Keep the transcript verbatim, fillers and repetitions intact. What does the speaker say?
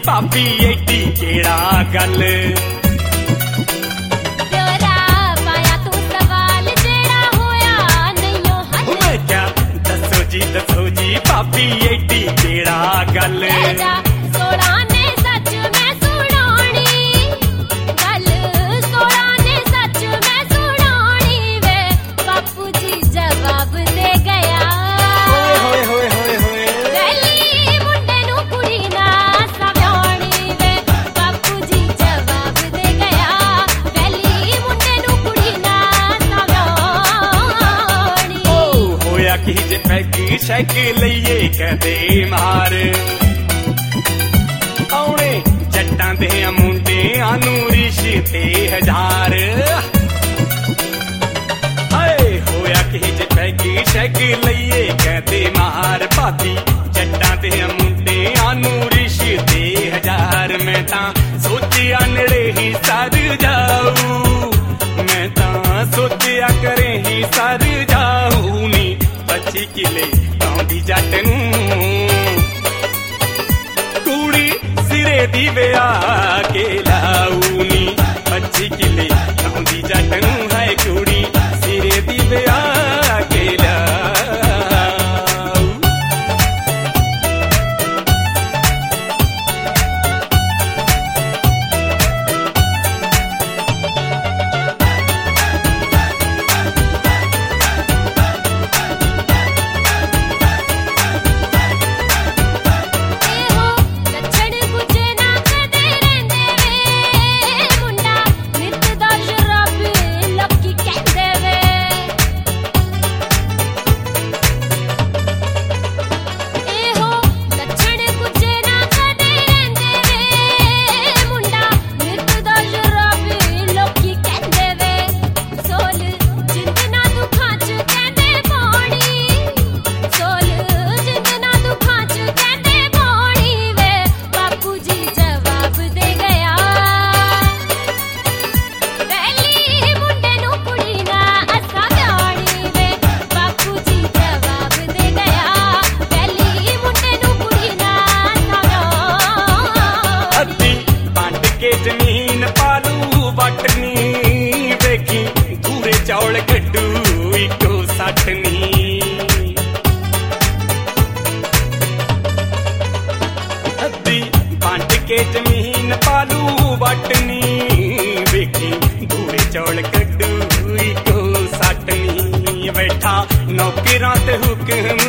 भाभी एडी केड़ा गल तेरा पाया तू सवाल जेड़ा होया नहीं हल मैं क्या दसो जी दसो जी भाभी एडी केड़ा गल सोड़ा ने सच मैं सुनानी गल सोड़ा ने सच मैं सुनानी वे बापू जी जवाब दे गया होए होए होए होए गली मुंडे नू कुड़ी ना सव्याणी वे बापू जी जवाब दे गया गली मुंडे नू कुड़ी ना सव्याणी ओ होया की जे पैगी शैक लईए कहदे मार आउणे जट्टां दे मुंडियां नू रिश्ते हजार हाय होया कि जे पैगी शैक लईए कहदे मार भाभी जट्टां दे मुंडियां नू रिश्ते हजार मैं तां सोचिया नड़े ही सर जाऊं मैं तां सोचिया करे ही सर जाऊं नी पच्ची किले आउंदी जट नूं कुड़ी सिरे दी विआह के लाऊनी पच्ची किले आउंदी जट नूं है कुड़ी सिरे दी विआह के लाऊ ਲੱਛਣ ਕੁਝ ਨਾ ਕਦੇ ਰਹਿੰਦੇ ਵੇ ਮੁੰਡਾ ਨਿੱਤ ਦਾ ਸ਼ਰਾਬ ਲੱਕੀ ਕਹਿੰਦੇ ਵੇ ਇਹੋ ਲੱਛਣ ਕੁਝ ਨਾ ਕਦੇ ਰਹਿੰਦੇ ਵੇ ਮੁੰਡਾ ਨਿੱਤ ਦਾ ਸ਼ਰਾਬ ਲੱਕੀ ਕਹਿੰਦੇ ਵੇ ਸੋਲ ਜਿੰਦਨਾ ਦੁੱਖਾਂ ਚ ਕਹਿੰਦੇ ਪਾਣੀ ਸੋਲ ਜਿੰਦਨਾ ਦੁੱਖਾਂ ਚ ਕਹਿੰਦੇ ਪਾਣੀ ਵੇ ਬਾਪੂ ਜੀ ਜਵਾਬ ਦੇ ਗਿਆ ਵੈਲੀ ਮੁੰਡੇ ਨੂੰ ਕੁੜੀ ਨਾ ਅਸਾਂ ਵਿਆਹਣੀ ਵੇ ਬਾਪੂ ਜੀ ਜਵਾਬ ਦੇ ਗਿਆ ਵੈਲੀ ਮੁੰਡੇ ਨੂੰ ਕੁੜੀ ਨਾ ਅਸਾਂ ਵਿਆਹਣੀ ਅੱਧੀ ਵੰਡ ਕੇ ਜ਼ਮੀਨ ਪਾਲੂ ਵਟਨੀ ਵੇਖੀ ਧੂਰੇ ਚੌਲ ਕੱਢੂ ਇੱਕੋ ਸੱਟਨੀ ਅੱਧੀ ਵੰਡ ਕੇ ਜ਼ਮੀਨ ਪਾਲੂ ਵਟਨੀ ਵੇਖੀ ਧੂਰੇ ਚੌਲ ਕੱਢੂ ਇੱਕੋ ਸੱਟਨੀ ਬੈਠਾ ਨੌਕਰਾਂ ਤੇ ਹੁਕਮ